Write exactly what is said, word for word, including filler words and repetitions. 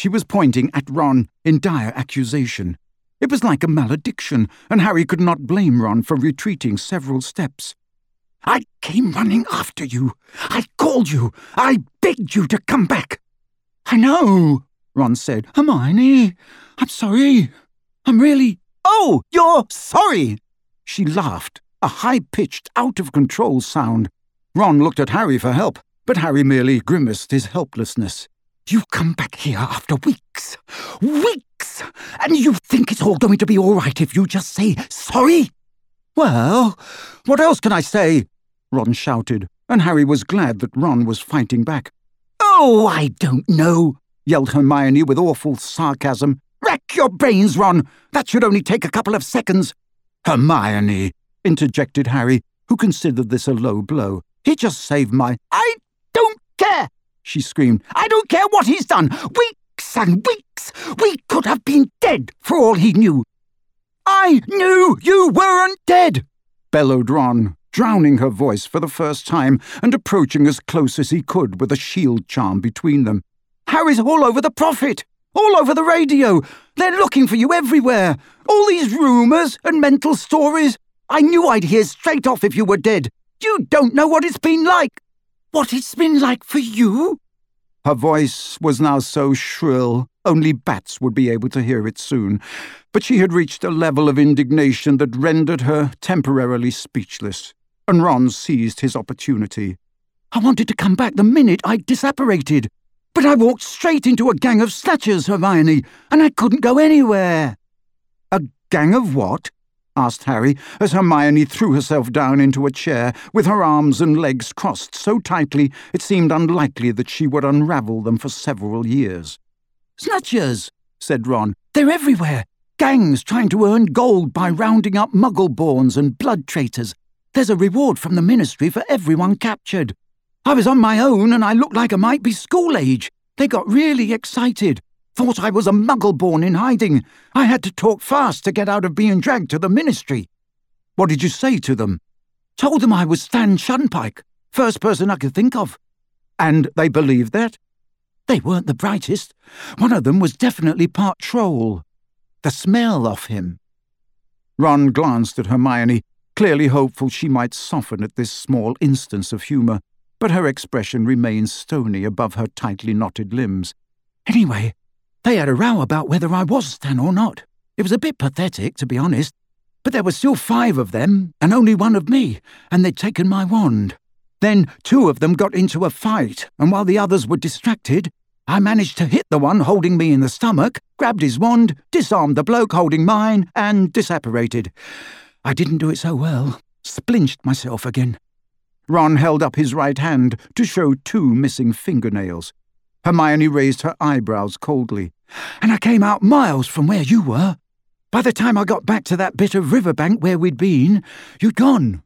She was pointing at Ron in dire accusation. It was like a malediction, and Harry could not blame Ron for retreating several steps. "I came running after you. I called you. I begged you to come back." "I know," Ron said. "Hermione, I'm sorry. I'm really—" "Oh, you're sorry!" She laughed, a high-pitched, out-of-control sound. Ron looked at Harry for help, but Harry merely grimaced his helplessness. "You come back here after weeks, weeks, and you think it's all going to be all right if you just say sorry?" "Well, what else can I say?" Ron shouted, and Harry was glad that Ron was fighting back. "Oh, I don't know," yelled Hermione with awful sarcasm. "Rack your brains, Ron. That should only take a couple of seconds." "Hermione," interjected Harry, who considered this a low blow. "He just saved my—" "I don't care!" she screamed. "I don't care what he's done! Weeks and weeks! We could have been dead for all he knew!" "I knew you weren't dead!" bellowed Ron, drowning her voice for the first time and approaching as close as he could with a shield charm between them. "Harry's all over the Prophet! All over the radio! They're looking for you everywhere! All these rumours and mental stories! I knew I'd hear straight off if you were dead! You don't know what it's been like!" "What it's been like for you?" Her voice was now so shrill, only bats would be able to hear it soon, but she had reached a level of indignation that rendered her temporarily speechless, and Ron seized his opportunity. "I wanted to come back the minute I disapparated, but I walked straight into a gang of snatchers, Hermione, and I couldn't go anywhere." "A gang of what?" asked Harry, as Hermione threw herself down into a chair, with her arms and legs crossed so tightly it seemed unlikely that she would unravel them for several years. "Snatchers," said Ron. "They're everywhere. Gangs trying to earn gold by rounding up muggle-borns and blood traitors. There's a reward from the Ministry for everyone captured. I was on my own and I looked like I might be school-age. They got really excited. Thought I was a muggle-born in hiding. I had to talk fast to get out of being dragged to the Ministry." "What did you say to them?" "Told them I was Stan Shunpike, first person I could think of." "And they believed that?" "They weren't the brightest. One of them was definitely part troll. The smell of him." Ron glanced at Hermione, clearly hopeful she might soften at this small instance of humour, but her expression remained stony above her tightly knotted limbs. "Anyway, they had a row about whether I was Stan or not. It was a bit pathetic, to be honest, but there were still five of them and only one of me, and they'd taken my wand. Then two of them got into a fight, and while the others were distracted, I managed to hit the one holding me in the stomach, grabbed his wand, disarmed the bloke holding mine, and disapparated. I didn't do it so well. Splinched myself again." Ron held up his right hand to show two missing fingernails. Hermione raised her eyebrows coldly. "And I came out miles from where you were. By the time I got back to that bit of riverbank where we'd been, you'd gone.